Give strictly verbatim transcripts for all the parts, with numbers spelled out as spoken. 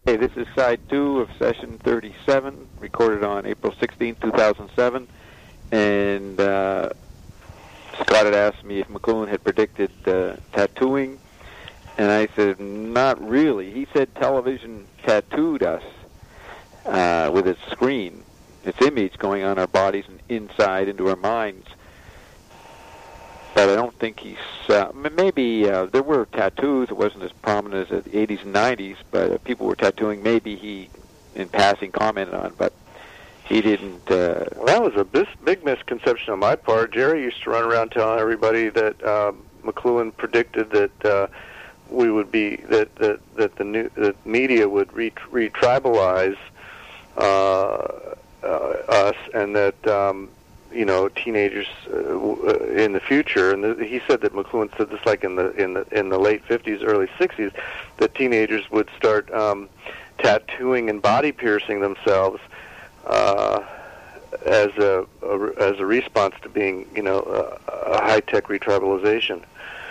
Hey, this is side two of session thirty-seven, recorded on April sixteenth, two thousand seven. And uh, Scott had asked me if McLuhan had predicted uh, tattooing. And I said, not really. He said television tattooed us uh, with its screen, its image going on our bodies and inside into our minds. But I don't think he's... Uh, maybe uh, there were tattoos. It wasn't as prominent as the eighties and nineties, but uh, people were tattooing. Maybe he, in passing, commented on, but he didn't... Uh, well, that was a bis- big misconception on my part. Jerry used to run around telling everybody that uh, McLuhan predicted that uh, we would be... that that, that the new, that media would re- re-tribalize uh, uh, us, and that... Um, you know, teenagers uh, in the future, and the, he said that McLuhan said this like in the in the in the late fifties, early sixties, that teenagers would start um, tattooing and body piercing themselves uh, as a, a as a response to being, you know, a, a high tech retribalization.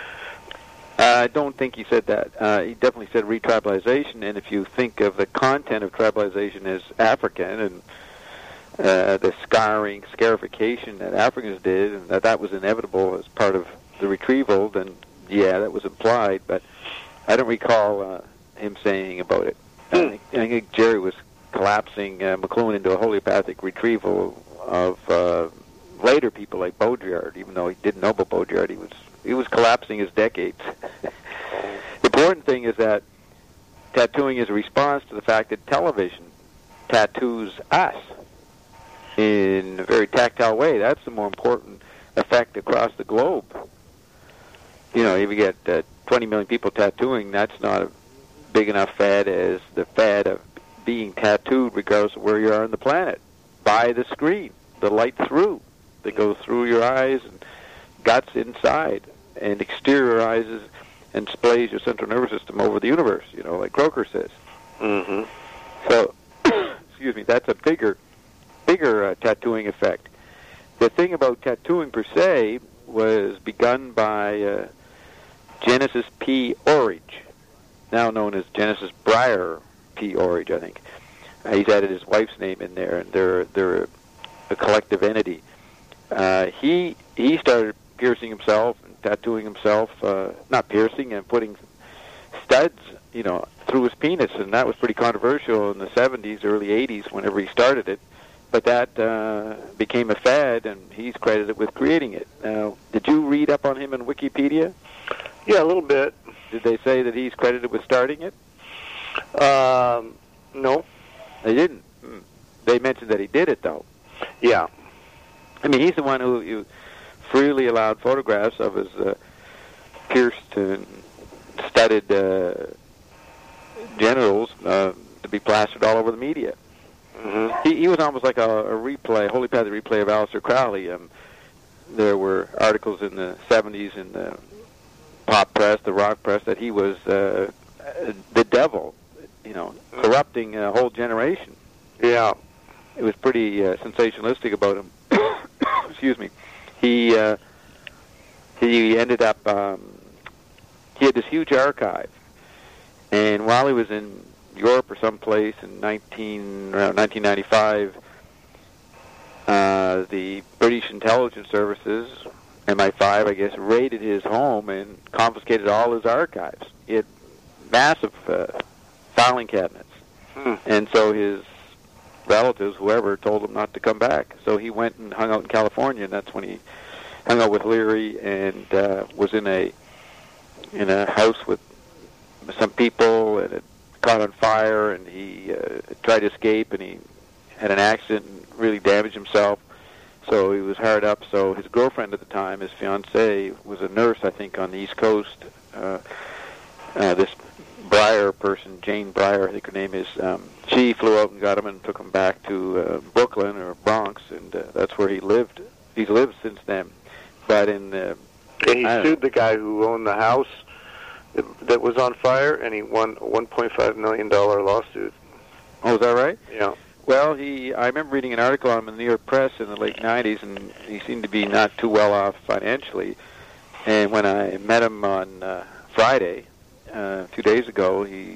I don't think he said that. Uh, he definitely said retribalization, and if you think of the content of tribalization as African and Uh, the scarring, scarification that Africans did, and that that was inevitable as part of the retrieval, then yeah, that was implied, but I don't recall uh, him saying about it. Hmm. I, think, I think Jerry was collapsing uh, McLuhan into a homeopathic retrieval of uh, later people like Baudrillard, even though he didn't know about Baudrillard. He was, he was collapsing his decades. The important thing is that tattooing is a response to the fact that television tattoos us in a very tactile way. That's the more important effect across the globe. You know, if you get uh, twenty million people tattooing, that's not a big enough fad as the fad of being tattooed regardless of where you are on the planet, by the screen, the light through, that goes through your eyes and guts inside, and exteriorizes and displays your central nervous system over the universe, you know, like Croker says. Mm-hmm. So, excuse me, that's a bigger bigger uh, tattooing effect. The thing about tattooing per se was begun by uh, Genesis P. Orridge, now known as Genesis Breyer P. Orridge, I think. Uh, he's added his wife's name in there, and they're they're a, a collective entity. Uh, he he started piercing himself and tattooing himself, uh, not piercing, and putting studs, you know, through his penis, and that was pretty controversial in the seventies, early eighties, whenever he started it. But that uh, became a fad, and he's credited with creating it. Now, did you read up on him in Wikipedia? Yeah, a little bit. Did they say that he's credited with starting it? Um, no. They didn't. They mentioned that he did it, though. Yeah. I mean, he's the one who you freely allowed photographs of his uh, pierced and studded uh, genitals uh, to be plastered all over the media. Mm-hmm. He, he was almost like a, a replay, homeopathic replay of Aleister Crowley. Um, there were articles in the seventies in the pop press, the rock press, that he was uh, the devil, you know, corrupting a whole generation. Yeah. It was pretty uh, sensationalistic about him. Excuse me. He uh, he ended up, um, he had this huge archive, and while he was in Europe or someplace in nineteen, around nineteen ninety-five, uh, the British intelligence services, M I five, I guess, raided his home and confiscated all his archives. He had massive uh, filing cabinets. Hmm. And so his relatives, whoever, told him not to come back. So he went and hung out in California, and that's when he hung out with Leary and uh, was in a in a house with some people, and it caught on fire, and he uh, tried to escape, and he had an accident and really damaged himself. So he was hard up. So his girlfriend at the time, his fiancée, was a nurse, I think, on the East Coast. Uh, uh, this Breyer person, Jane Breyer, I think her name is, um, she flew out and got him and took him back to uh, Brooklyn or Bronx, and uh, that's where he lived. He's lived since then. But in uh, and he I sued the guy who owned the house that was on fire, and he won a one point five million dollars lawsuit. Oh, is that right? Yeah. Well, he. I remember reading an article on him in the New York Press in the late nineties, and he seemed to be not too well off financially. And when I met him on uh, Friday, uh, two days ago, he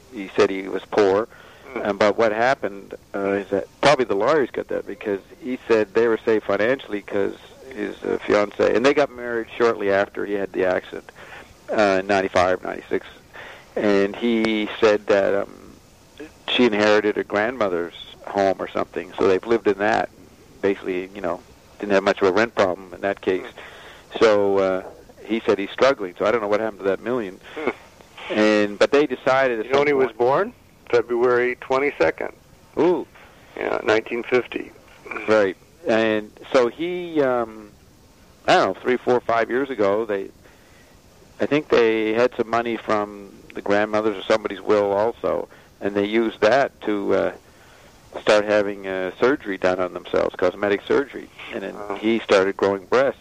he said he was poor. Um, but what happened uh, is that probably the lawyers got that because he said they were safe financially because his uh, fiancée, and they got married shortly after he had the accident, uh, in ninety-five, ninety-six. And he said that um, she inherited her grandmother's home or something, so they've lived in that. Basically, you know, didn't have much of a rent problem in that case. So uh, he said he's struggling, so I don't know what happened to that million. And But they decided... You know when he was born? February twenty-second. Ooh. Yeah, nineteen fifty. Right. And so he, um, I don't know, three, four, five years ago, they, I think they had some money from the grandmother's or somebody's will also, and they used that to uh, start having uh, surgery done on themselves, cosmetic surgery. And then uh-huh. he started growing breasts.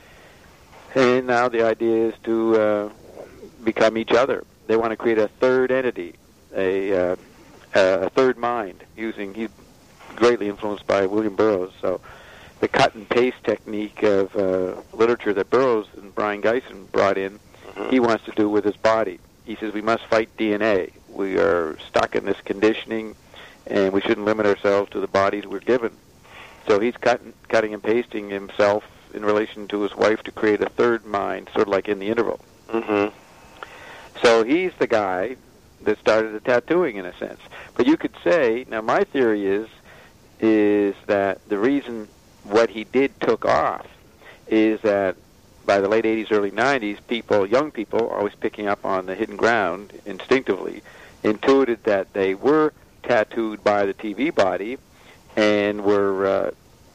And now the idea is to uh, become each other. They want to create a third entity. A, uh, a third mind using, he's greatly influenced by William Burroughs, so the cut and paste technique of uh, literature that Burroughs and Brian Geisen brought in, mm-hmm. he wants to do with his body. He says we must fight D N A. We are stuck in this conditioning, and we shouldn't limit ourselves to the bodies we're given. So he's cutting, cutting and pasting himself in relation to his wife to create a third mind, sort of like in the interval. Mm-hmm. So he's the guy that started the tattooing in a sense. But you could say, now my theory is, is that the reason what he did took off is that by the late eighties, early nineties, people, young people, always picking up on the hidden ground instinctively, intuited that they were tattooed by the T V body and were uh,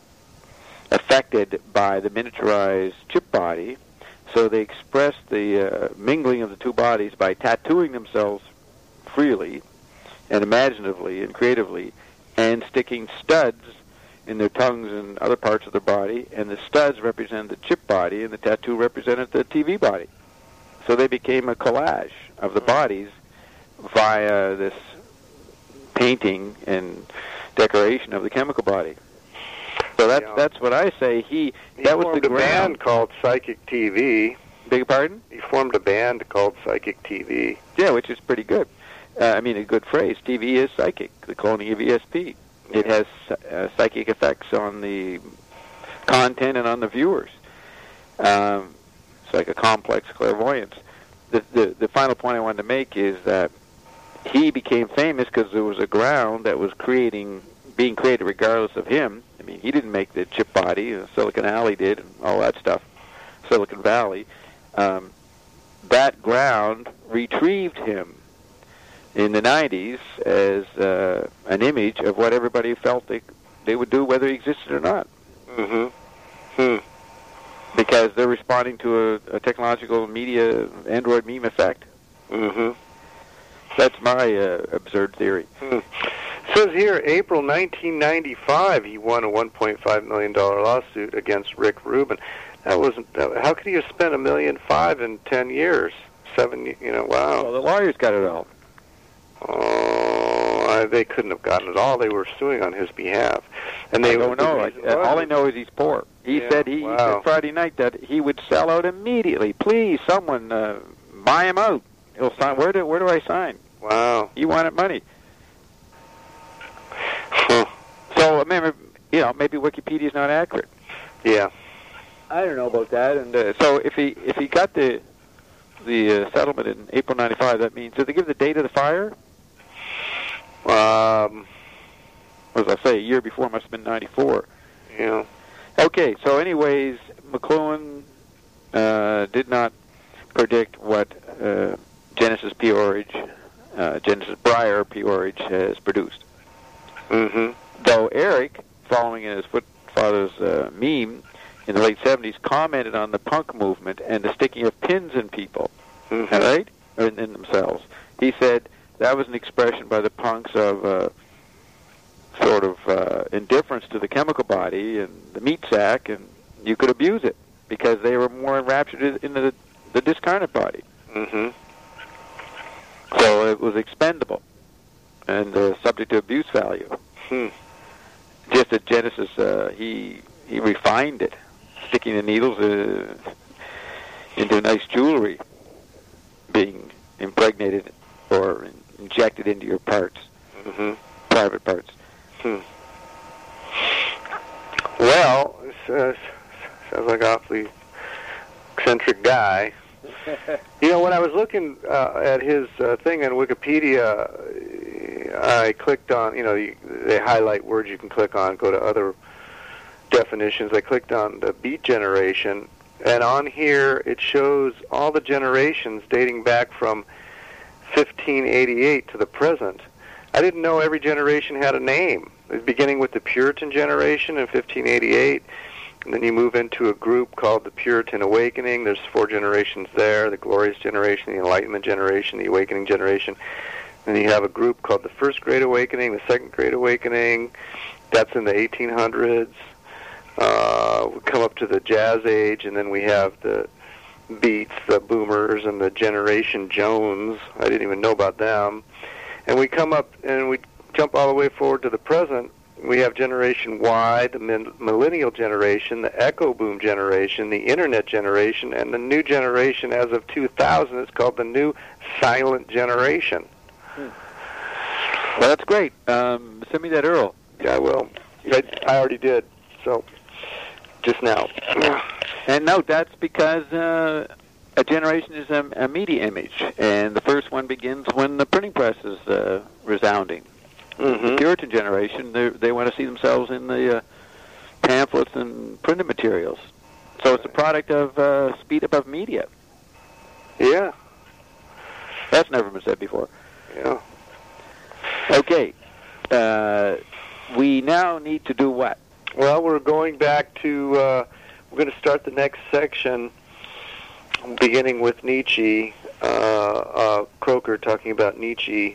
affected by the miniaturized chip body. So they expressed the uh, mingling of the two bodies by tattooing themselves freely and imaginatively and creatively and sticking studs in their tongues and other parts of their body, and the studs represented the chip body and the tattoo represented the T V body. So they became a collage of the bodies via this painting and decoration of the chemical body. So that's yeah. that's what I say. He, he that was formed the a band called Psychic T V. Beg your pardon? He formed a band called Psychic T V. Yeah, which is pretty good. Uh, I mean, a good phrase. T V is psychic, the cloning of E S P. Yeah. It has uh, psychic effects on the content and on the viewers. Um, it's like a complex clairvoyance. The, the, the final point I wanted to make is that he became famous because there was a ground that was creating, being created regardless of him. I mean, he didn't make the chip body. Uh, Silicon Alley did, and all that stuff. Silicon Valley. Um, that ground retrieved him in the nineties as uh, an image of what everybody felt they they would do whether he existed or not. Mm-hmm. Hmm. Because they're responding to a, a technological media Android meme effect. Mm-hmm. That's my uh, absurd theory. Hmm. It says here, April nineteen ninety-five, he won a one point five million dollars lawsuit against Rick Rubin. That wasn't. How could he have spent a million five in ten years? Seven, you know, wow. Well, the lawyers got it all. Oh, I, they couldn't have gotten it all. They were suing on his behalf, and they I don't know. I, all I know is he's poor. He yeah, said he, wow. he said Friday night that he would sell out immediately. Please, someone uh, buy him out. He'll sign. Where do where do I sign? Wow. He wanted money. Huh. So remember, you know, maybe Wikipedia's not accurate. Yeah. I don't know about that. And uh, so if he if he got the the uh, settlement in April ninety-five, that means did they give the date of the fire? Um, as I say, a year before must have been ninety-four. Yeah. Okay. So, anyways, McLuhan uh, did not predict what uh, Genesis P-Orridge, uh, Genesis Breyer P-Orridge has produced. Mm-hmm. Though Eric, following in his footfather's uh, meme in the late seventies, commented on the punk movement and the sticking of pins in people, mm-hmm. all right, or in, in themselves. He said that was an expression by the punks of uh, sort of uh, indifference to the chemical body and the meat sack, and you could abuse it because they were more enraptured in the, the discarnate body. Mm-hmm. So it was expendable and uh, subject to abuse value. Hmm. Just at Genesis, uh, he he refined it, sticking the needles uh, into nice jewelry, being impregnated or injected into your parts, mm-hmm. private parts. Hmm. Well, it uh, sounds like an awfully eccentric guy. You know, when I was looking uh, at his uh, thing on Wikipedia, I clicked on, you know, you, they highlight words you can click on, go to other definitions. I clicked on the beat generation, and on here it shows all the generations dating back from fifteen eighty-eight to the present. I didn't know every generation had a name. It was beginning with the Puritan generation in fifteen eighty-eight, and then you move into a group called the Puritan Awakening. There's four generations there: the Glorious Generation, the Enlightenment Generation, the Awakening Generation. Then you have a group called the First Great Awakening, the Second Great Awakening. That's in the eighteen hundreds. Uh, we come up to the Jazz Age, and then we have the Beats, the Boomers, and the Generation Jones. I didn't even know about them. And we come up and we jump all the way forward to the present. We have Generation Y, the Millennial Generation, the Echo Boom Generation, the Internet Generation, and the new generation as of two thousand is called the New Silent Generation. Hmm. Well, that's great. Um, send me that U R L. Yeah, I will. I, I already did, so just now. And note, that's because uh, a generation is a, a media image, and the first one begins when the printing press is uh, resounding. Mm-hmm. The Puritan generation, they want to see themselves in the uh, pamphlets and printed materials. So it's a product of uh, speed up of media. Yeah. That's never been said before. Yeah. Okay. Uh, we now need to do what? Well, we're going back to, uh, we're going to start the next section beginning with Nietzsche, uh, uh, Croker talking about Nietzsche.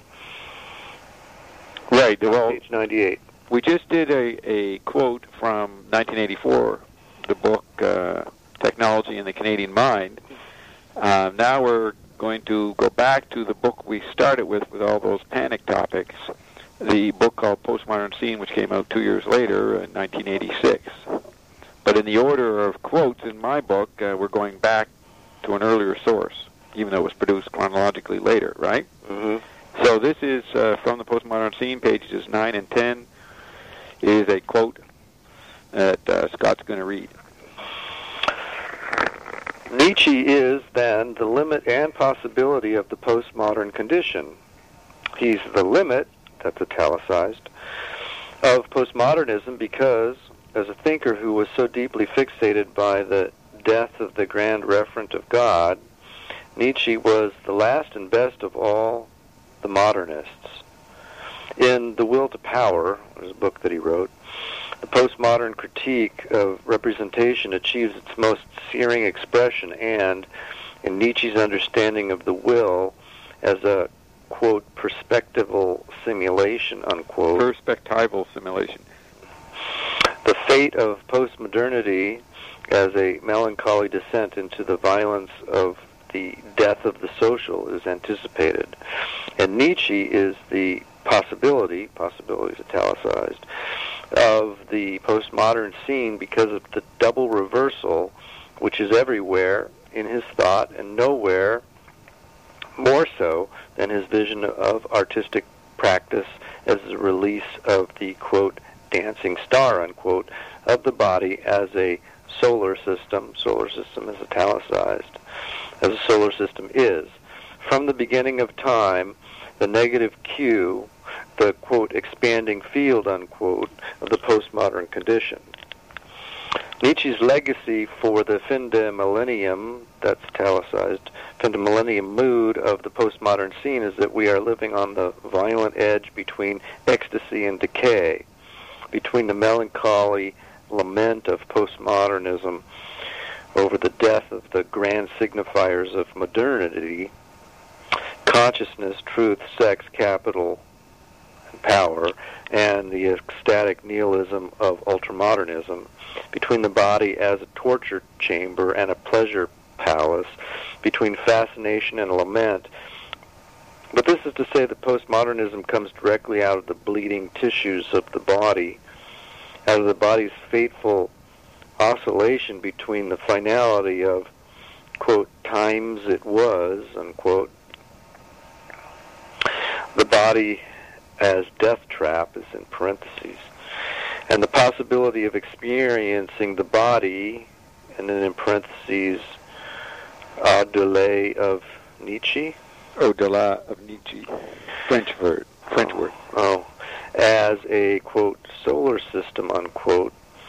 Right. Well, page ninety-eight. We just did a, a quote from nineteen eighty-four, the book uh, Technology and the Canadian Mind. Uh, now we're going to go back to the book we started with, with all those panic topics, the book called Postmodern Scene, which came out two years later in nineteen eighty-six. But in the order of quotes in my book, uh, we're going back to an earlier source, even though it was produced chronologically later, right? Mm-hmm. So this is uh, from the Postmodern Scene, pages nine and ten, is a quote that uh, Scott's going to read. Nietzsche is, then, the limit and possibility of the postmodern condition. He's the limit, that's italicized, of postmodernism because, as a thinker who was so deeply fixated by the death of the grand referent of God, Nietzsche was the last and best of all the modernists. In The Will to Power, there's a book that he wrote, the postmodern critique of representation achieves its most searing expression, and in Nietzsche's understanding of the will as a, quote, perspectival simulation, unquote. Perspectival simulation. The fate of postmodernity as a melancholy descent into the violence of the death of the social is anticipated. And Nietzsche is the possibility, possibility is italicized, of the postmodern scene because of the double reversal which is everywhere in his thought and nowhere more so than his vision of artistic practice as the release of the, quote, dancing star, unquote, of the body as a solar system. Solar system is italicized. As a solar system is. From the beginning of time, the negative Q, the, quote, expanding field, unquote, of the postmodern condition. Nietzsche's legacy for the fin de millennium, that's italicized, fin de millennium mood of the postmodern scene is that we are living on the violent edge between ecstasy and decay, between the melancholy lament of postmodernism over the death of the grand signifiers of modernity, consciousness, truth, sex, capital, and power, and the ecstatic nihilism of ultramodernism, between the body as a torture chamber and a pleasure palace, between fascination and lament. But this is to say that postmodernism comes directly out of the bleeding tissues of the body, out of the body's fateful oscillation between the finality of, quote, times it was, unquote, the body as death trap is in parentheses, and the possibility of experiencing the body, and then in parentheses, au-delà of Nietzsche. Au-delà of Nietzsche, French word. French word. Oh, as a, quote, solar system, unquote,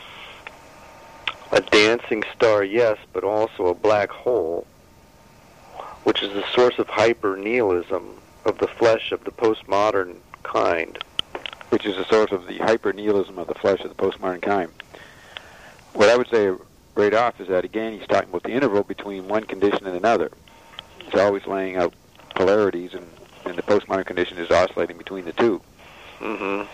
a dancing star, yes, but also a black hole, which is the source of hyper-nihilism of the flesh of the postmodern kind. Which is the source of the hyper-nihilism of the flesh of the postmodern kind. What I would say right off is that, again, he's talking about the interval between one condition and another. He's always laying out polarities, and, and the postmodern condition is oscillating between the two. Mm-hmm.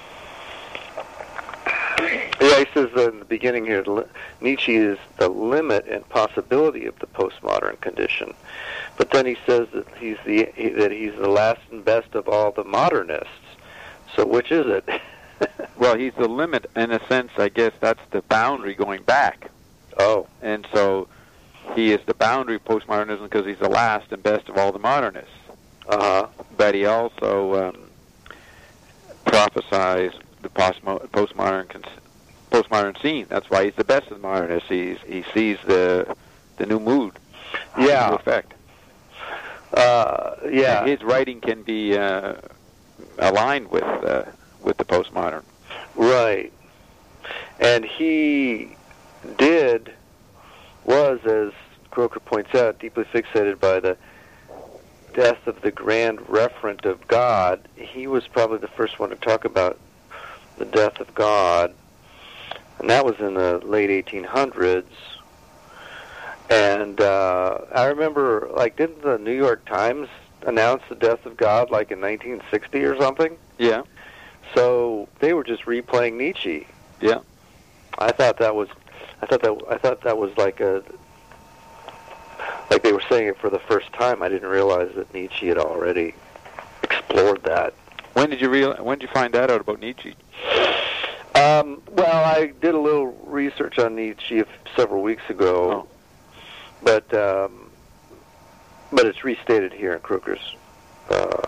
Yeah, he says that in the beginning here, Nietzsche is the limit and possibility of the postmodern condition. But then he says that he's the he, that he's the last and best of all the modernists. So which is it? Well, he's the limit in a sense. I guess that's the boundary going back. Oh. And so he is the boundary of postmodernism because he's the last and best of all the modernists. Uh-huh. But he also um, prophesies the postmo- postmodern cons- postmodern scene. That's why he's the best of the modernists. He's, he sees the the new mood. Yeah. The effect. Uh, yeah. And his writing can be uh, aligned with uh, with the postmodern. Right. And he did, was, as Croker points out, deeply fixated by the death of the grand referent of God. He was probably the first one to talk about the death of God, and that was in the late eighteen hundreds. And uh, I remember, like, didn't the New York Times announce the death of God, like, in nineteen sixty or something? Yeah. So they were just replaying Nietzsche. Yeah. I thought that was, I thought that I thought that was like a, like they were saying it for the first time. I didn't realize that Nietzsche had already explored that. When did you real? When did you find that out about Nietzsche? Um, well, I did a little research on Nietzsche several weeks ago, Oh. but um, but it's restated here in Croker's uh,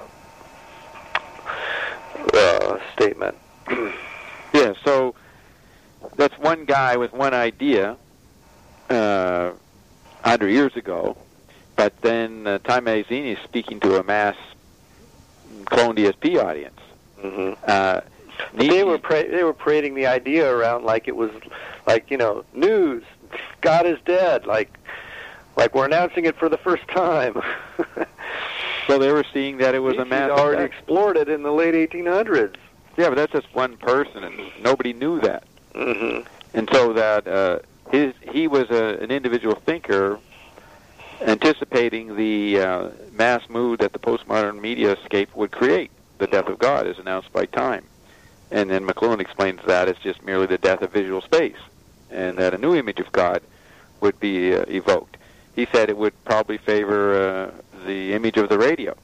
uh, statement. Yeah. So that's one guy with one idea, uh, one hundred years ago, but then uh, Time Magazine is speaking to a mass clone D S P audience. Mm-hmm. Uh, They were pra- they were parading the idea around like it was, like, you know, news. God is dead. Like, like we're announcing it for the first time. So they were seeing that it was a mass. He'd already effect. explored it in the late eighteen hundreds. Yeah, but that's just one person, and nobody knew that. Mm-hmm. And so that uh, his he was a, an individual thinker, anticipating the uh, mass mood that the postmodern mediascape would create. The death of God is announced by Time. And then McLuhan explains that as just merely the death of visual space, and that a new image of God would be uh, evoked. He said it would probably favor uh, the image of the radio.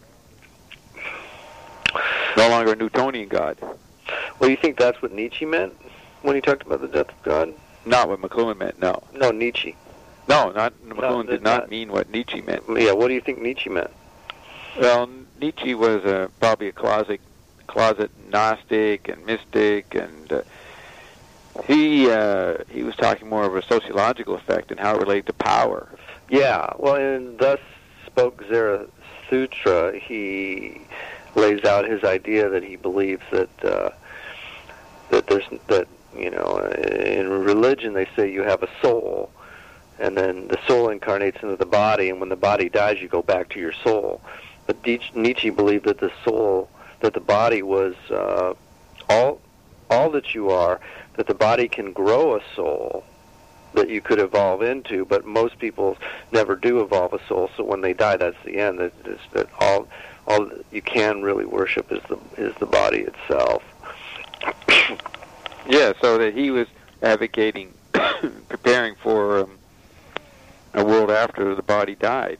No longer a Newtonian God. Well, you think that's what Nietzsche meant when he talked about the death of God? Not what McLuhan meant, no. No, Nietzsche. No, not McLuhan No, did not, not mean what Nietzsche meant. Yeah, what do you think Nietzsche meant? Well, Nietzsche was uh, probably a closet, closet Gnostic and mystic, and uh, he uh, he was talking more of a sociological effect and how it related to power. Yeah, well, and thus spoke Zarathustra. He lays out his idea that he believes that uh, that there's that you know in religion they say you have a soul, and then the soul incarnates into the body, and when the body dies, you go back to your soul. But Nietzsche believed that the soul, that the body was uh, all all that you are, that the body can grow a soul that you could evolve into, but most people never do evolve a soul. So when they die, that's the end. That, that all all you can really worship is the is the body itself. Yeah, so that he was advocating preparing for um, a world after the body died.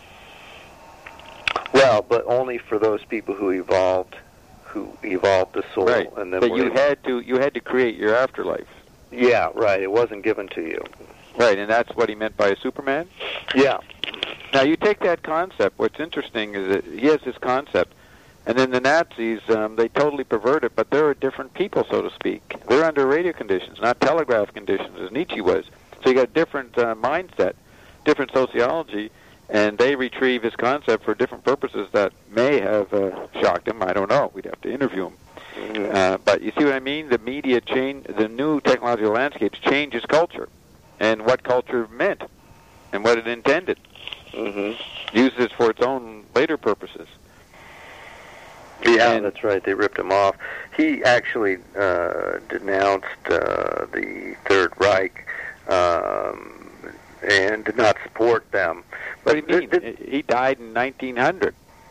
Well, but only for those people who evolved, who evolved the soul, Right. and then But were you able- had to you had to create your afterlife. Yeah, right. It wasn't given to you. Right, and that's what he meant by a Superman. Yeah. Now you take that concept. What's interesting is that he has this concept And then the Nazis, um, they totally pervert it, but they're a different people, so to speak. They're under radio conditions, not telegraph conditions, as Nietzsche was. So you got a different uh, mindset, different sociology, and they retrieve his concept for different purposes that may have uh, shocked him. I don't know. We'd have to interview him. Mm-hmm. Uh, but you see what I mean? The media change, the new technological landscapes changes culture, and what culture meant, and what it intended. Mm-hmm. Uses it for its own later purposes. Yeah, and, that's right. They ripped him off. He actually uh, denounced uh, the Third Reich um, and did not support them. But what do you mean? Did, did, he died in nineteen hundred.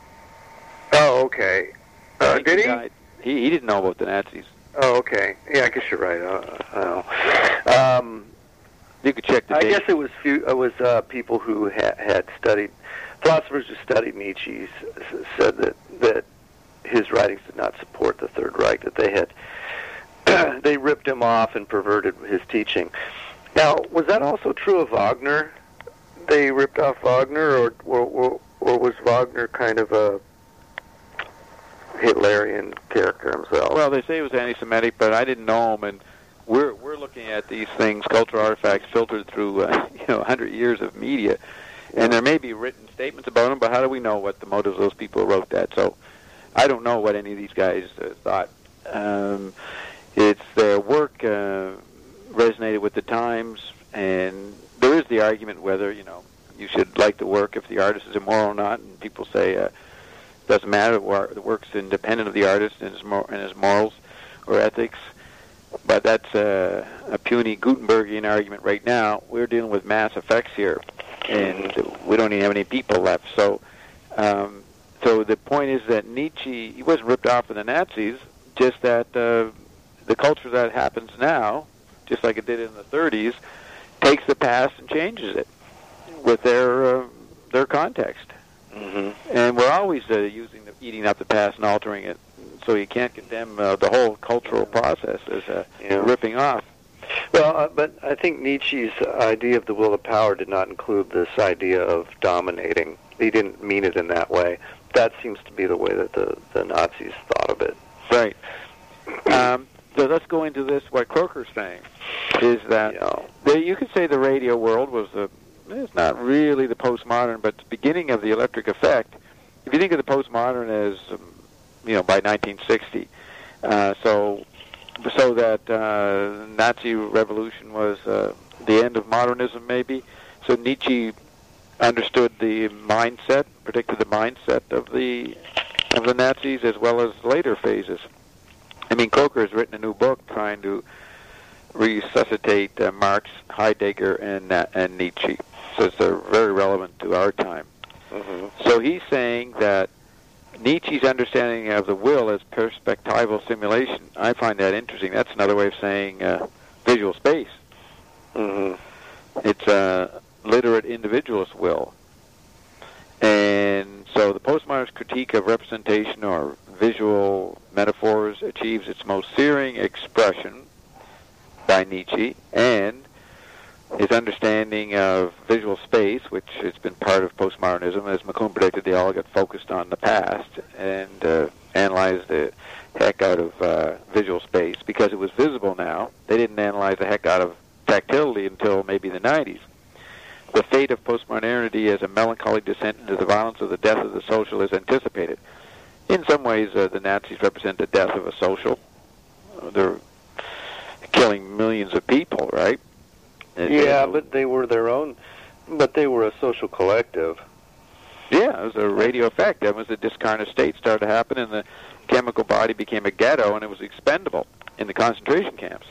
Oh, okay. Uh, did he? He, died. he? He didn't know about the Nazis. Oh, okay. Yeah, I guess you're right. Uh, I don't know. Um, you could check the I date. guess it was few, it was uh, people who ha- had studied, philosophers who studied Nietzsche said that that his writings did not support the Third Reich, that they had they ripped him off and perverted his teaching. Now, was that also true of Wagner? They ripped off Wagner, or or, or was Wagner kind of a Hitlerian character himself? Well, they say he was anti-Semitic, but I didn't know him, and we're we're looking at these things, cultural artifacts filtered through uh, you know one hundred years of media, and there may be written statements about him, but how do we know what the motives of those people who wrote that? So I don't know what any of these guys uh, thought. Um, it's their work uh, resonated with the times, and there is the argument whether, you know, you should like the work if the artist is immoral or not, and people say uh, it doesn't matter, the work's independent of the artist and his, mor- and his morals or ethics, but that's uh, a puny Gutenbergian argument right now. We're dealing with mass effects here, and we don't even have any people left, so... Um, So the point is that Nietzsche, he wasn't ripped off of the Nazis, just that uh, the culture that happens now, just like it did in the thirties, takes the past and changes it with their uh, their context. Mm-hmm. And we're always uh, using the, eating up the past and altering it, so you can't condemn uh, the whole cultural process as uh, yeah. ripping off. Well, uh, but I think Nietzsche's idea of the will of power did not include this idea of dominating. He didn't mean it in that way. That seems to be the way that the, the Nazis thought of it. Right. Um, so let's go into this. What Croker's saying is that yeah. the, you could say the radio world was the, it's not really the postmodern, but the beginning of the electric effect. If you think of the postmodern as, um, you know, by nineteen sixty, uh, so so that uh, Nazi revolution was uh, the end of modernism, maybe. So Nietzsche understood the mindset, predicted the mindset of the of the Nazis as well as later phases. I mean, Croker has written a new book trying to resuscitate uh, Marx, Heidegger, and uh, and Nietzsche. So it's uh, very relevant to our time. Mm-hmm. So he's saying that Nietzsche's understanding of the will as perspectival simulation, I find that interesting. That's another way of saying uh, visual space. Mm-hmm. It's a literate individualist will. And so the postmodernist critique of representation or visual metaphors achieves its most searing expression by Nietzsche, and his understanding of visual space, which has been part of postmodernism, as McLuhan predicted, they all got focused on the past and uh, analyzed the heck out of uh, visual space because it was visible now. They didn't analyze the heck out of tactility until maybe the nineties. The fate of postmodernity as a melancholy descent into the violence of the death of the social is anticipated. In some ways, uh, the Nazis represent the death of a social. Uh, they're killing millions of people, right? And yeah, uh, but they were their own, but they were a social collective. Yeah, it was a radio effect. That was the discarnate state started to happen, and the chemical body became a ghetto, and it was expendable in the concentration camps.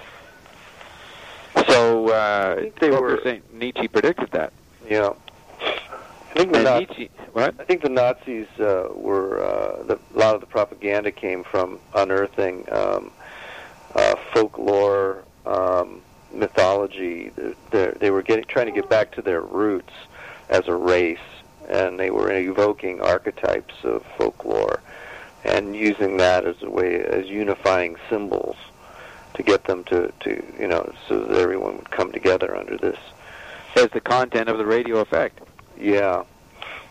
So uh, I think they were saying Nietzsche predicted that. Yeah, I think the and Nazis, Nietzsche, what? I think the Nazis uh, were uh, the, a lot of the propaganda came from unearthing um, uh, folklore. Um, mythology. They, they were getting trying to get back to their roots as a race, and they were evoking archetypes of folklore and using that as a way as unifying symbols to get them to, to you know so that everyone would come together under this as the content of the radio effect. Yeah.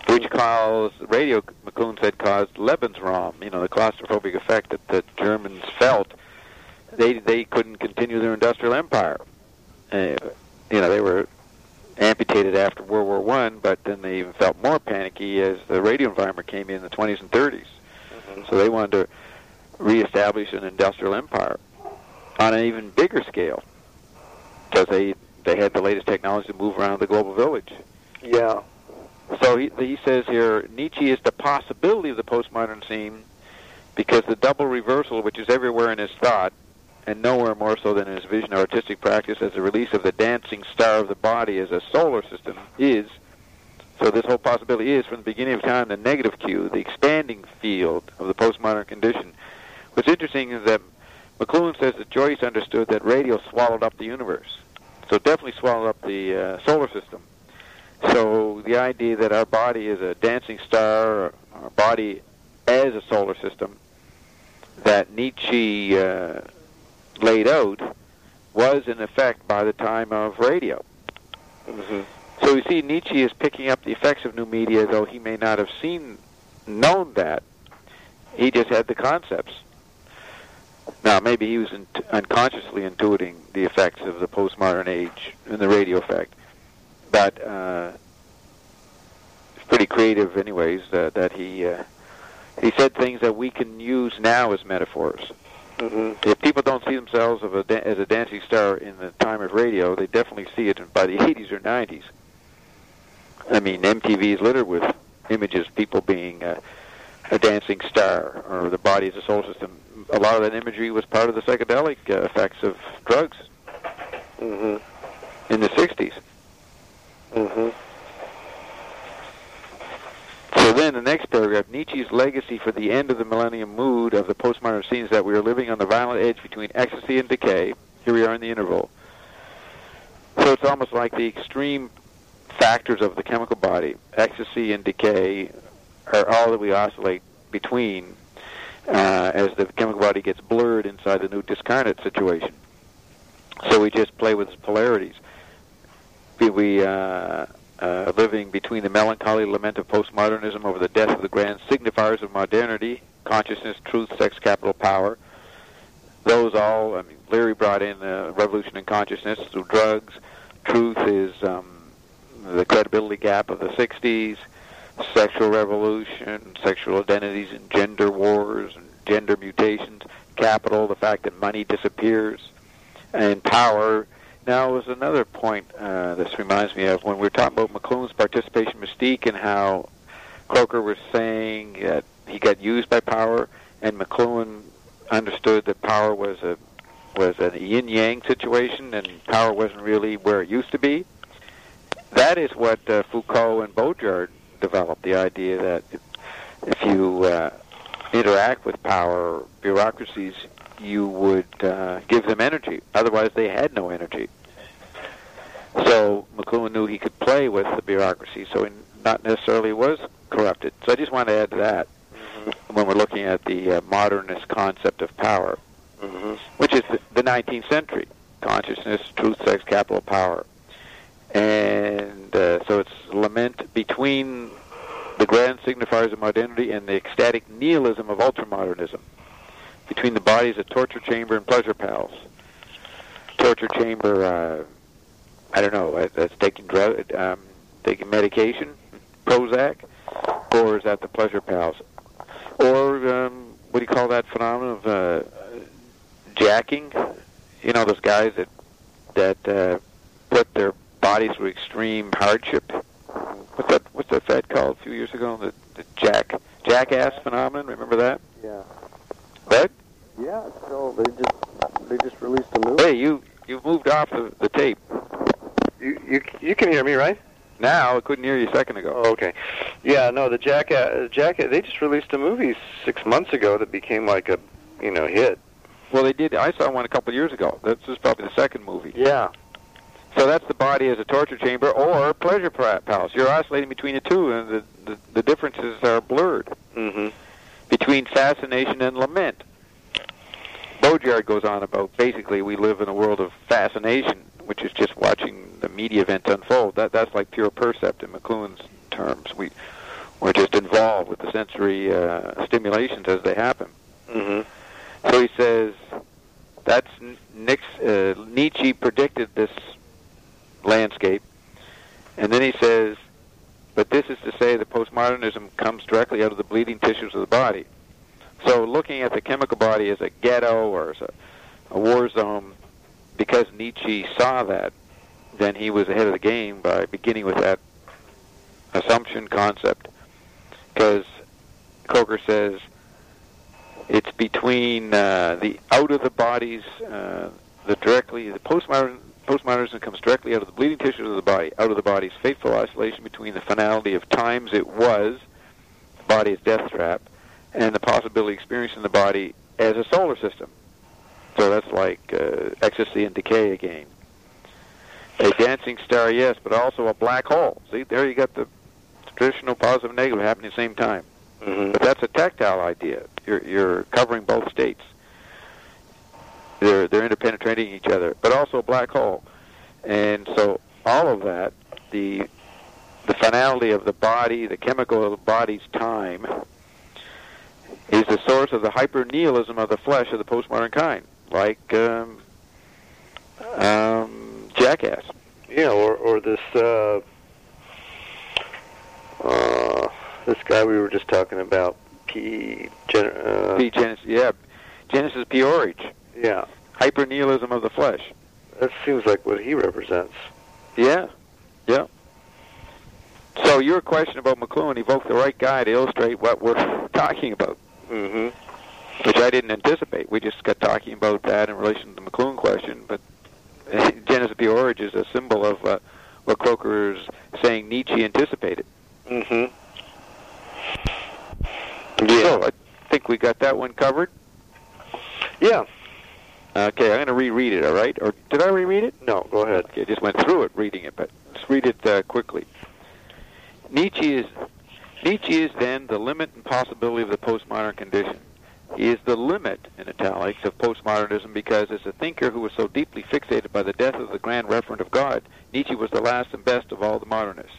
which caused, radio, McLuhan said, caused Lebensraum, you know, the claustrophobic effect that the Germans felt. They they couldn't continue their industrial empire. Uh, you know, they were amputated after World War One, but then they even felt more panicky as the radio environment came in, in the twenties and thirties. Mm-hmm. So they wanted to reestablish an industrial empire on an even bigger scale, because they they had the latest technology to move around the global village. Yeah. So he, he says here, Nietzsche is the possibility of the postmodern scene because the double reversal, which is everywhere in his thought, and nowhere more so than in his vision or artistic practice, as the release of the dancing star of the body as a solar system is, so this whole possibility is, from the beginning of time, the negative cue, the expanding field of the postmodern condition. What's interesting is that McLuhan says that Joyce understood that radio swallowed up the universe. So it definitely swallowed up the uh, solar system. So the idea that our body is a dancing star, our body as a solar system, that Nietzsche uh, laid out, was in effect by the time of radio. Mm-hmm. So you see, Nietzsche is picking up the effects of new media, though he may not have seen, known that. He just had the concepts. Now, maybe he was in, unconsciously intuiting the effects of the postmodern age and the radio effect. But uh, it's pretty creative, anyways, uh, that he uh, he said things that we can use now as metaphors. Mm-hmm. If people don't see themselves of a da- as a dancing star in the time of radio, they definitely see it by the eighties or nineties. I mean, M T V is littered with images of people being uh, a dancing star or the body as a solar system. A lot of that imagery was part of the psychedelic uh, effects of drugs mm-hmm. in the sixties. Mm-hmm. So then, the next paragraph, Nietzsche's legacy for the end of the millennium mood of the postmodern scene is that we are living on the violent edge between ecstasy and decay. Here we are in the interval. So it's almost like the extreme factors of the chemical body, ecstasy and decay, are all that we oscillate between uh, as the chemical body gets blurred inside the new discarnate situation. So we just play with its polarities. We uh, uh, living between the melancholy lament of postmodernism over the death of the grand signifiers of modernity, consciousness, truth, sex, capital, power. Those all, I mean, Leary brought in uh, revolution in consciousness through drugs. Truth is um, the credibility gap of the sixties, sexual revolution, sexual identities and gender wars and gender mutations. Capital, the fact that money disappears. And power. Now, was another point uh, this reminds me of when we were talking about McLuhan's participation mystique and how Croker was saying that he got used by power, and McLuhan understood that power was a was a yin-yang situation, and power wasn't really where it used to be. That is what uh, Foucault and Baudrillard developed, the idea that if, if you uh, interact with power bureaucracies, you would uh, give them energy. Otherwise, they had no energy. So McLuhan knew he could play with the bureaucracy, so he not necessarily was corrupted. So I just want to add to that mm-hmm. when we're looking at the uh, modernist concept of power, mm-hmm. which is the, the nineteenth century. Consciousness, truth, sex, capital, power. And uh, so it's lament between the grand signifiers of modernity and the ecstatic nihilism of ultramodernism. Between the bodies of torture chamber and pleasure pals. Torture chamber, uh, I don't know, that's taking drug, um, taking medication, Prozac, or is that the pleasure pals? Or um, what do you call that phenomenon of uh, jacking? You know, those guys that that uh, put their bodies through extreme hardship. What's that? What's that fad called a few years ago? The, the jack jackass phenomenon. Remember that? Yeah. What? Yeah, so they just they just released a movie. Hey, you you moved off the, the tape. You you you can hear me, right? Now I couldn't hear you a second ago. Oh, okay. Yeah, no, the Jackass Jackass they just released a movie six months ago that became like a you know hit. Well, they did. I saw one a couple of years ago. This is probably the second movie. Yeah. So that's the body as a torture chamber or pleasure palace. You're oscillating between the two, and the the, the differences are blurred mm-hmm. between fascination and lament. Baudrillard goes on about basically we live in a world of fascination, which is just watching the media events unfold. That that's like pure percept in McLuhan's terms. We We're just involved with the sensory uh, stimulations as they happen. Mm-hmm. So he says that's Nix, uh, Nietzsche predicted this landscape, and then he says, but this is to say that postmodernism comes directly out of the bleeding tissues of the body. So looking at the chemical body as a ghetto or as a, a war zone, because Nietzsche saw that, then he was ahead of the game by beginning with that assumption concept. Because Coker says it's between uh, the out of the bodies, uh, the directly, the postmodern, postmodernism comes directly out of the bleeding tissues of the body, out of the body's fateful isolation between the finality of times it was, the body is death trap, and the possibility of experiencing the body as a solar system. So that's like uh, ecstasy and decay again. A dancing star, yes, but also a black hole. See, there you got the traditional positive and negative happening at the same time. Mm-hmm. But that's a tactile idea. You're, you're covering both states. They're, they're interpenetrating each other, but also a black hole. And so all of that, the the finality of the body, the chemical of the body's time, is the source of the hyper-nihilism of the flesh of the postmodern kind, like um, um, Jackass. Yeah, or or this uh, uh, this guy we were just talking about, P. Gen- uh, P. Genesis, yeah, Genesis P. Orridge. Yeah, hyper-nihilism of the flesh. That seems like what he represents. Yeah, yeah. So your question about McLuhan evoked the right guy to illustrate what we're talking about. Mm-hmm. Which I didn't anticipate. We just got talking about that in relation to the McLuhan question, but Genesis P. Orridge is a symbol of uh, what Croker is saying Nietzsche anticipated. Mm-hmm. Yeah. So I think we got that one covered. Yeah. Okay, I'm going to reread it, all right? Or did I reread it? No, go ahead. Okay, I just went through it reading it, but let's read it uh, quickly. Nietzsche is Nietzsche is then the limit and possibility of the postmodern condition. He is the limit, in italics, of postmodernism because as a thinker who was so deeply fixated by the death of the grand referent of God, Nietzsche was the last and best of all the modernists.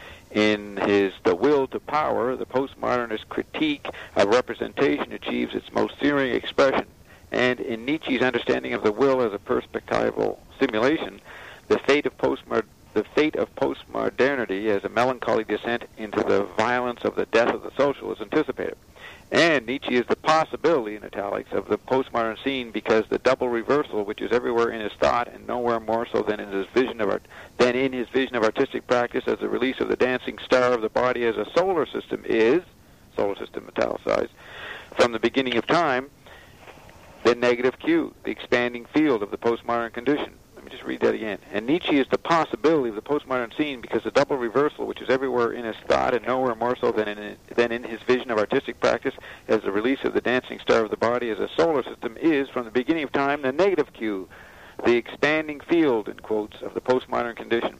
In his The Will to Power, the postmodernist critique of representation achieves its most searing expression. And in Nietzsche's understanding of the will as a perspectival simulation, the fate of postmodern the fate of postmodernity as a melancholy descent into the violence of the death of the social is anticipated. And Nietzsche is the possibility, in italics, of the postmodern scene because the double reversal, which is everywhere in his thought and nowhere more so than in his vision of art, than in his vision of artistic practice as the release of the dancing star of the body as a solar system is, solar system italicized, from the beginning of time, the negative Q, the expanding field of the postmodern condition. Let me just read that again. And Nietzsche is the possibility of the postmodern scene because the double reversal, which is everywhere in his thought and nowhere more so than in, than in his vision of artistic practice as the release of the dancing star of the body as a solar system, is, from the beginning of time, the negative Q, the expanding field, in quotes, of the postmodern condition.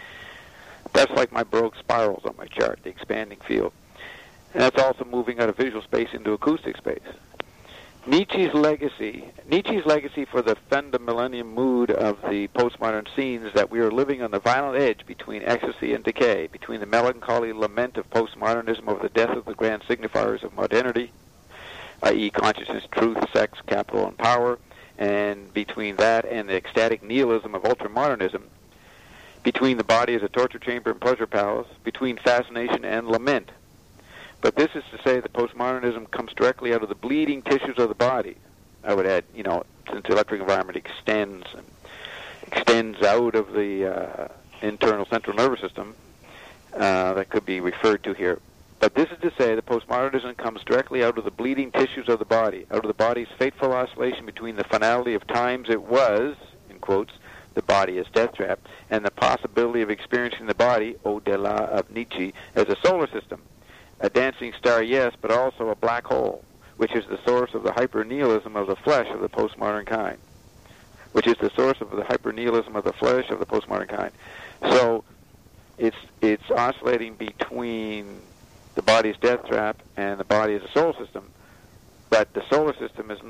That's like my Baroque spirals on my chart, the expanding field. And that's also moving out of visual space into acoustic space. Nietzsche's legacy, Nietzsche's legacy for the fundamillennium mood of the postmodern scene is that we are living on the violent edge between ecstasy and decay, between the melancholy lament of postmodernism over the death of the grand signifiers of modernity, that is consciousness, truth, sex, capital, and power, and between that and the ecstatic nihilism of ultramodernism, between the body as a torture chamber and pleasure palace, between fascination and lament. But this is to say that postmodernism comes directly out of the bleeding tissues of the body. I would add, you know, since the electric environment extends and extends out of the uh, internal central nervous system, uh, that could be referred to here. But this is to say that postmodernism comes directly out of the bleeding tissues of the body, out of the body's fateful oscillation between the finality of times it was, in quotes, the body as death trap, and the possibility of experiencing the body, au-delà of Nietzsche, as a solar system. A dancing star, yes, but also a black hole, which is the source of the hyper-nihilism of the flesh of the postmodern kind. Which is the source of the hyper-nihilism of the flesh of the postmodern kind. So it's it's oscillating between the body's death trap and the body as a solar system, but the solar system is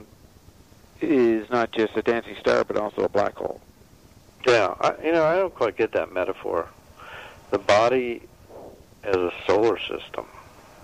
is not just a dancing star, but also a black hole. Yeah, I, you know, I don't quite get that metaphor. The body as a solar system.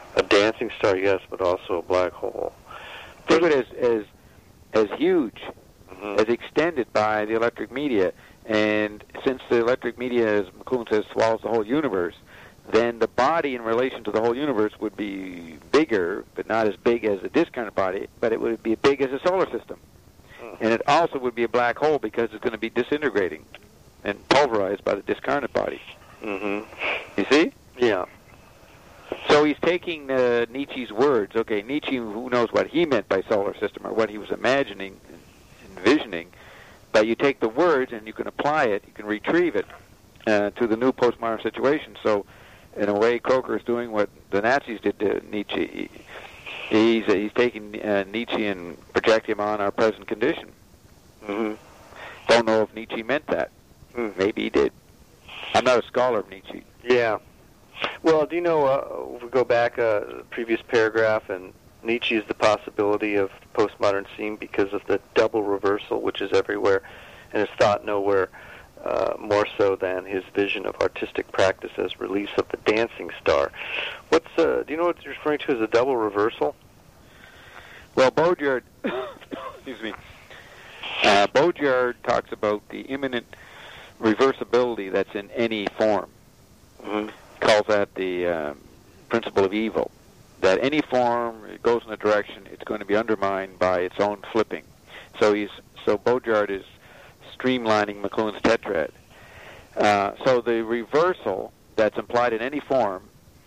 A dancing star, yes, but also a black hole. Think of it as, as, as huge, mm-hmm. as extended by the electric media. And since the electric media, as McLuhan says, swallows the whole universe, then the body in relation to the whole universe would be bigger, but not as big as the discounted body, but it would be big as the solar system. Mm. And it also would be a black hole because it's going to be disintegrating and pulverized by the discarnate body. Mm-hmm. You see? Yeah. So he's taking uh, Nietzsche's words. Okay, Nietzsche, who knows what he meant by solar system or what he was imagining, envisioning, but you take the words and you can apply it, you can retrieve it uh, to the new postmodern situation. So in a way, Croker is doing what the Nazis did to Nietzsche. He's uh, he's taking uh, Nietzsche and projecting him on our present condition. Mm-hmm. Don't know if Nietzsche meant that. Mm. Maybe he did. I'm not a scholar of Nietzsche. Yeah. Well, do you know, uh, if we go back a uh, previous paragraph, and Nietzsche is the possibility of postmodern scene because of the double reversal, which is everywhere, and is thought nowhere uh, more so than his vision of artistic practice as release of the dancing star. What's uh, do you know what you're referring to as a double reversal? Well, Baudrillard, excuse me, uh, Baudrillard talks about the imminent reversibility that's in any form. Mm-hmm. Calls that the um, principle of evil. That any form it goes in a direction, it's going to be undermined by its own flipping. So he's so Baudrillard is streamlining McLuhan's tetrad. Uh, so the reversal that's implied in any form,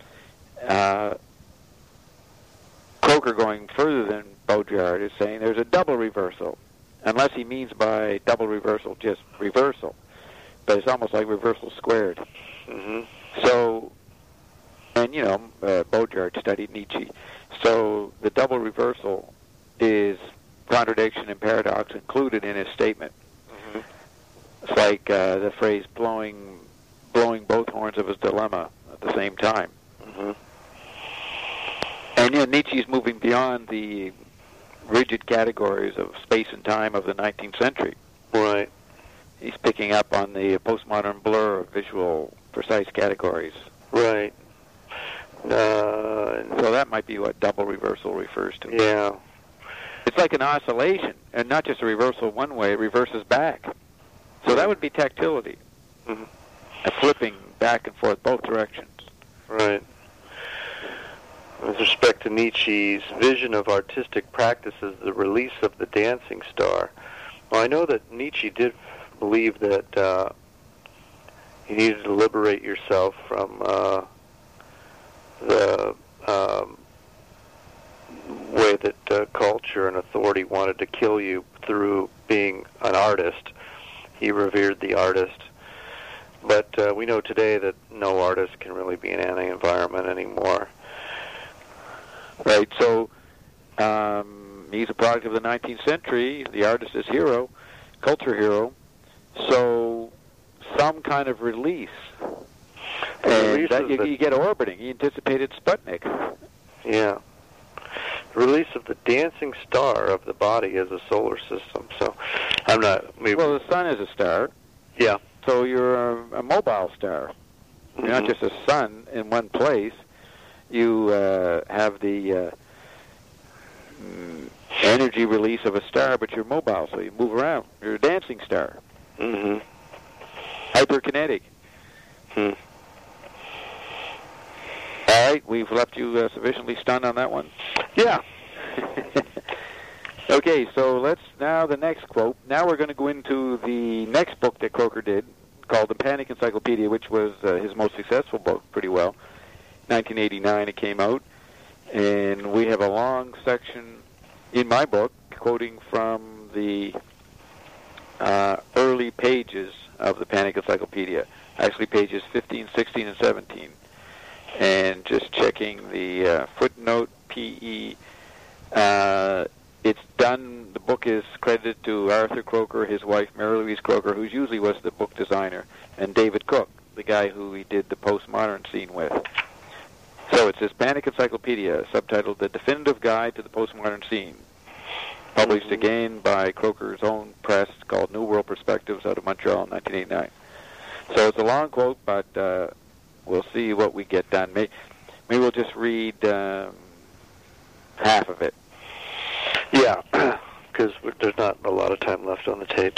uh, Croker going further than Baudrillard is saying there's a double reversal, unless he means by double reversal just reversal. But it's almost like reversal squared. Mm-hmm. So, and you know, uh, Baudrillard studied Nietzsche. So the double reversal is contradiction and paradox included in his statement. Mm-hmm. It's like uh, the phrase blowing, blowing both horns of his dilemma at the same time. Mm-hmm. And you know, Nietzsche's moving beyond the rigid categories of space and time of the nineteenth century. Right. He's picking up on the postmodern blur of visual precise categories. Right. Uh, so that might be what double reversal refers to. Yeah. It's like an oscillation, and not just a reversal one way, it reverses back. So that would be tactility. Mm-hmm. A flipping back and forth both directions. Right. With respect to Nietzsche's vision of artistic practice as the release of the dancing star, well, I know that Nietzsche did believe that uh, you needed to liberate yourself from uh, the um, way that uh, culture and authority wanted to kill you through being an artist. He revered the artist. But uh, we know today that no artist can really be in any environment anymore. Right, so um, he's a product of the nineteenth century. The artist is hero, culture hero. So some kind of release. And release that you, the, you get orbiting. He anticipated Sputnik. Yeah. The release of the dancing star of the body as a solar system. So I'm not... Maybe, well, the sun is a star. Yeah. So you're a, a mobile star. You're mm-hmm. not just a sun in one place. You uh, have the uh, mm, energy release of a star, but you're mobile, so you move around. You're a dancing star. Mm-hmm. Hyperkinetic. Hmm. All right, we've left you uh, sufficiently stunned on that one? Yeah. Okay, so let's now the next quote. Now we're going to go into the next book that Croker did, called The Panic Encyclopedia, which was uh, his most successful book, pretty well. nineteen eighty-nine it came out, and we have a long section in my book quoting from the uh, early pages of the Panic Encyclopedia, actually pages fifteen, sixteen, and seventeen, and just checking the uh, footnote P E. Uh, it's done, the book is credited to Arthur Croker, his wife Mary Louise Croker, who usually was the book designer, and David Cook, the guy who he did the postmodern scene with. So it's this Panic Encyclopedia, subtitled The Definitive Guide to the Postmodern Scene, published mm-hmm. again by Croker's own press, called New World Perspectives, out of Montreal in nineteen eighty-nine. So it's a long quote, but uh, we'll see what we get done. Maybe Maybe we'll just read um, half of it. Yeah, because there's not a lot of time left on the tape.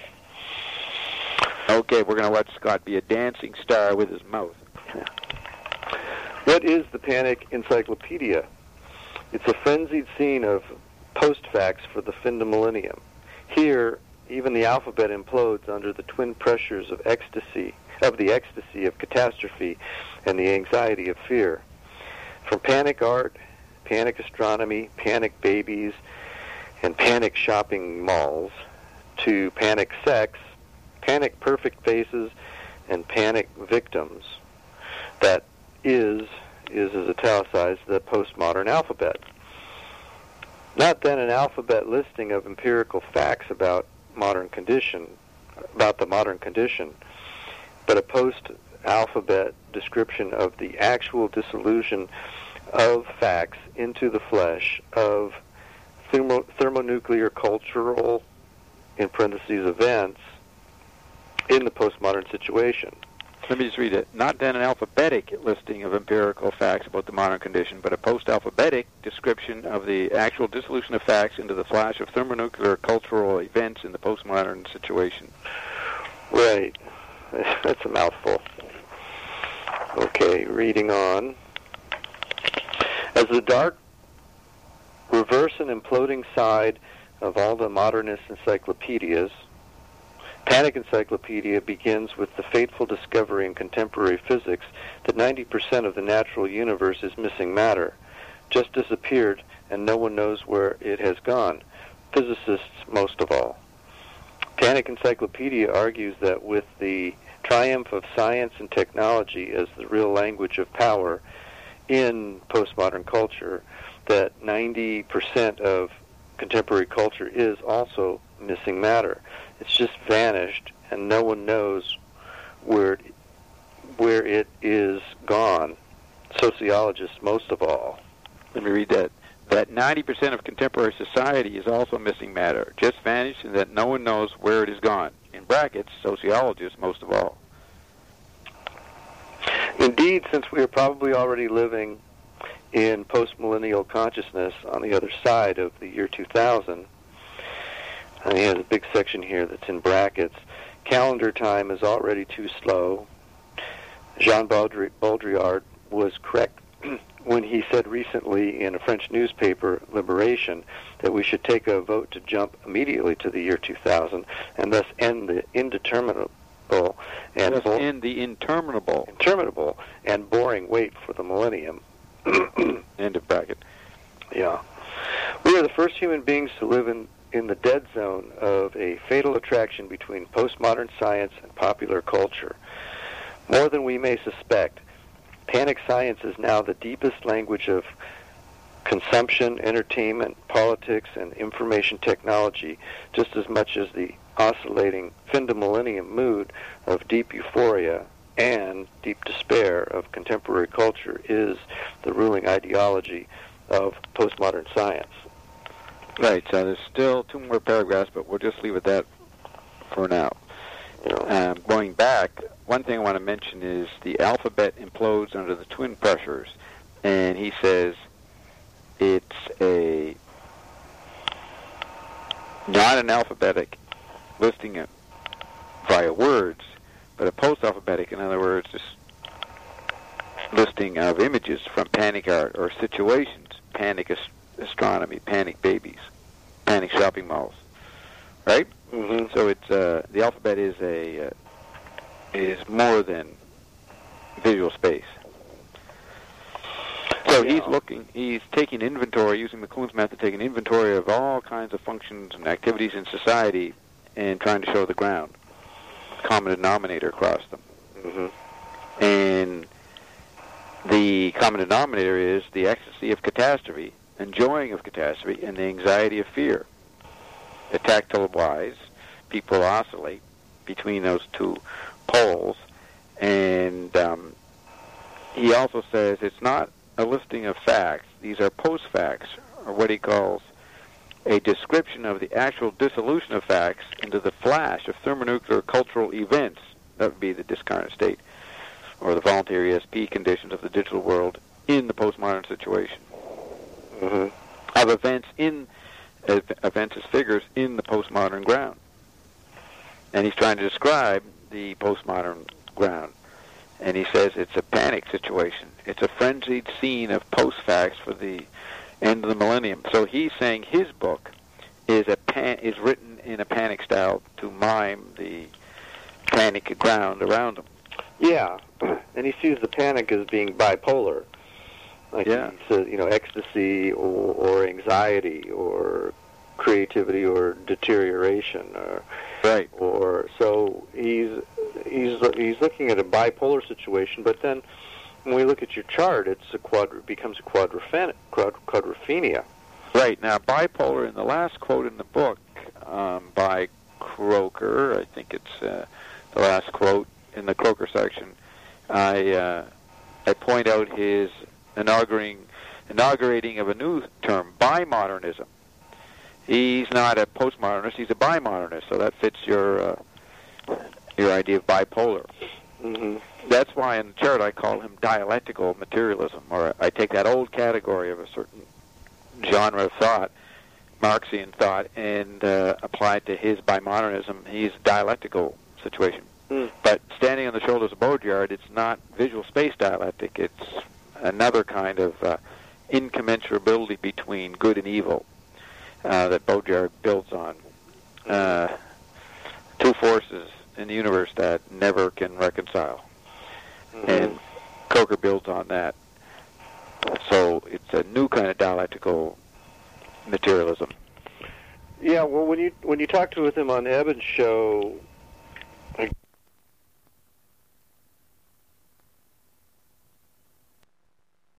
Okay, we're going to let Scott be a dancing star with his mouth. Yeah. What is the Panic Encyclopedia? It's a frenzied scene of post-facts for the fin de millennium. Here, even the alphabet implodes under the twin pressures of ecstasy, of the ecstasy of catastrophe and the anxiety of fear. From panic art, panic astronomy, panic babies, and panic shopping malls, to panic sex, panic perfect faces, and panic victims. That is, is as italicized, the postmodern alphabet. Not then an alphabet listing of empirical facts about modern condition, about the modern condition, but a post-alphabet description of the actual dissolution of facts into the flesh of thermo- thermonuclear cultural, in parentheses, events in the postmodern situation. Let me just read it. Not then an alphabetic listing of empirical facts about the modern condition, but a post-alphabetic description of the actual dissolution of facts into the flash of thermonuclear cultural events in the postmodern situation. Right. That's a mouthful. Okay, reading on. As the dark, reverse and imploding side of all the modernist encyclopedias, Panic Encyclopedia begins with the fateful discovery in contemporary physics that ninety percent of the natural universe is missing matter, just disappeared, and no one knows where it has gone, physicists most of all. Panic Encyclopedia argues that with the triumph of science and technology as the real language of power in postmodern culture, that ninety percent of contemporary culture is also missing matter. It's just vanished, and no one knows where it, where it is gone, sociologists most of all. Let me read that. That ninety percent of contemporary society is also missing matter, just vanished, and that no one knows where it is gone. In brackets, sociologists most of all. Indeed, since we are probably already living in post-millennial consciousness on the other side of the year two thousand, and he has a big section here that's in brackets. Calendar time is already too slow. Jean Baudri- Baudrillard was correct when he said recently in a French newspaper, Liberation, that we should take a vote to jump immediately to the year two thousand and thus end the indeterminable and thus bo- end the interminable, interminable and boring wait for the millennium. End of bracket. Yeah. We are the first human beings to live in in the dead zone of a fatal attraction between postmodern science and popular culture. More than we may suspect, panic science is now the deepest language of consumption, entertainment, politics, and information technology, just as much as the oscillating fin de millennium mood of deep euphoria and deep despair of contemporary culture is the ruling ideology of postmodern science. Right, so there's still two more paragraphs, but we'll just leave it at that for now. You know, Um, going back, one thing I want to mention is the alphabet implodes under the twin pressures, and he says it's a not an alphabetic listing it via words, but a post-alphabetic, in other words, just listing of images from panic art or situations, panic ast- astronomy, panic babies, panic shopping malls, right? mm-hmm. So it's uh, the alphabet is a uh, is more than visual space. So Yeah. he's looking, he's taking inventory, using McLuhan's method, taking inventory of all kinds of functions and activities in society and trying to show the ground, common denominator across them. Mm-hmm. And the common denominator is the ecstasy of catastrophe, enjoying of catastrophe, and the anxiety of fear. The tactile-wise, people oscillate between those two poles, and um, he also says it's not a listing of facts. These are post-facts, or what he calls a description of the actual dissolution of facts into the flash of thermonuclear cultural events. That would be the discarnate state, or the voluntary E S P conditions of the digital world in the postmodern situation, Mm-hmm. of events in uh, events as figures in the postmodern ground. And he's trying to describe the postmodern ground. And he says it's a panic situation. It's a frenzied scene of post-facts for the end of the millennium. So he's saying his book is a pan- is written in a panic style to mime the panic ground around him. Yeah, and he sees the panic as being bipolar. Like Yeah. he says, you know, ecstasy or, or anxiety or creativity or deterioration, or Right. or so he's he's he's looking at a bipolar situation. But then when we look at your chart, it's a quadru- becomes a quadrophen- quad- quadrophenia. Right. Now, bipolar, in the last quote in the book um, by Croker, I think it's uh, the last quote in the Croker section, I uh, I point out his inaugurating inaugurating of a new term, bimodernism. He's not a postmodernist; he's a bimodernist. So that fits your uh, your idea of bipolar. Mm-hmm. That's why in the chart I call him dialectical materialism, or I take that old category of a certain genre of thought, Marxian thought, and uh, apply it to his bimodernism. He's a dialectical situation. Mm. But standing on the shoulders of Baudrillard, it's not visual space dialectic. It's another kind of uh, incommensurability between good and evil uh, that Baudrillard builds on. Uh, two forces in the universe that never can reconcile. Mm-hmm. And Croker builds on that. So it's a new kind of dialectical materialism. Yeah, well, when you when you talked with him on Eben's show,